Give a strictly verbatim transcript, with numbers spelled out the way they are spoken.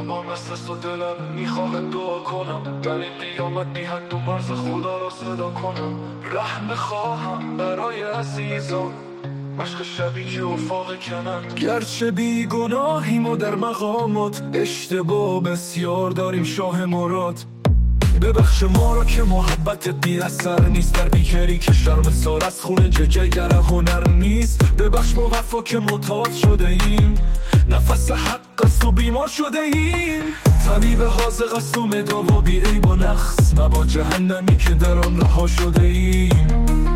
با مثل و دلم میخواه دعا کنم در این قیامت بی حد و مرز خدا را صدا کنم. رحم خواهم برای عزیزان، مشق شبی که افاق کنن. گرچه بی گناهیم و در مقامات، اشتباه بسیار داریم شاه مراد. ببخش ما را که محبت بی اثر نیست، در بیکری که شرم سار از خون ججه در هنر نیست. ببخش ما وفا که معتاد شده ایم، نفس حق است و بیمار شده ایم. طبیب حاذق است و مداوا بی عیب و نقص، و با جهنمی که در آن رها شده ایم.